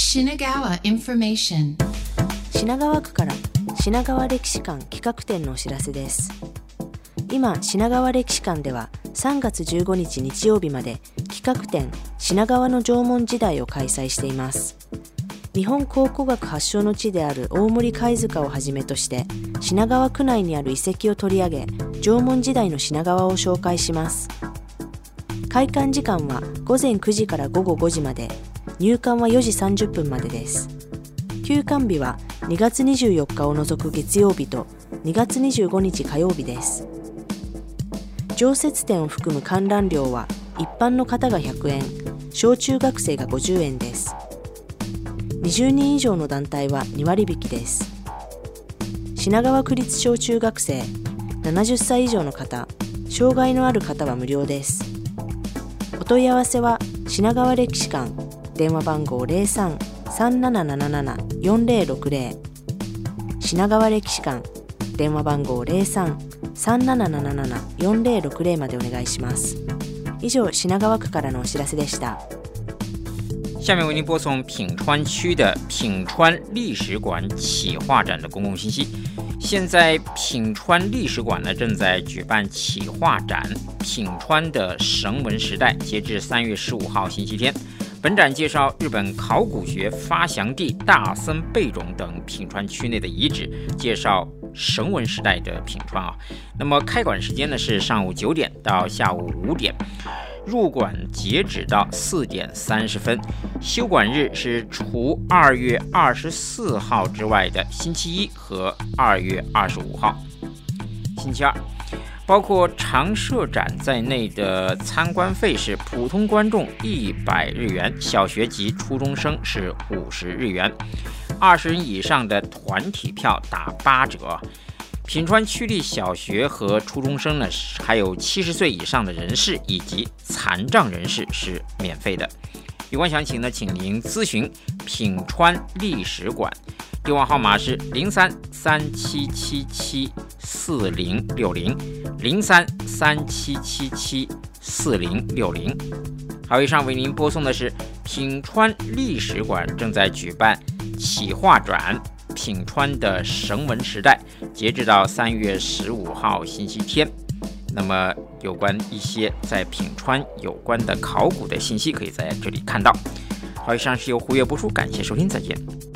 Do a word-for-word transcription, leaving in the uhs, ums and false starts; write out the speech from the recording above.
Shinagawa Information。 品川区から品川歴史館企画展のお知らせです。今、品川歴史館ではさんがつじゅうごにち日曜日まで企画展品川の縄文時代を開催しています。日本考古学発祥の地である大森貝塚をはじめとして品川区内にある遺跡を取り上げ、縄文時代の品川を紹介します。開館時間はごぜんくじからごごごじまで、入館はよじさんじゅっぷんまでです。休館日はにがつにじゅうよっかを除く月曜日とにがつにじゅうごにち火曜日です。常設展を含む観覧料は一般の方がひゃくえん、小中学生がごじゅうえんです。にじゅうにん以上の団体はにわり引きです。品川区立小中学生、ななじゅっさい以上の方、障害のある方は無料です。お問い合わせは品川歴史館、電話番号 ゼロさん さんななななな よんぜろろくぜろ 品川歴史館、電話番号 ゼロさん さんななななな よんぜろろくぜろ までお願いします。以上、品川区からのお知らせでした。 下面为您播送品川区的品川历史馆企划展的公共信息。现在品川历史馆呢正在举办企划展《品川的绳文时代》，截至三月十五号星期天。本展介绍日本考古学发祥地大森贝冢等品川区内的遗址，介绍绳文时代的品川啊。那么开馆时间呢是上午九点到下午五点。入馆截止到四点三十分，休馆日是除二月二十四号之外的星期一和二月二十五号。星期二，包括常设展在内的参观费是普通观众一百日元，小学及初中生是五十日元，二十人以上的团体票打八折。品川区立小学和初中生呢，还有七十岁以上的人士以及残障人士是免费的。有关详情呢，请您咨询品川历史馆，电话号码是零三三七七七四零六零零三三七七七四零六零。好，以上为您播送的是品川历史馆正在举办企划展品川的绳文时代，截止到三月十五号星期天。那么有关一些在品川有关的考古的信息，可以在这里看到。好，以上是由胡越播出，感谢收听，再见。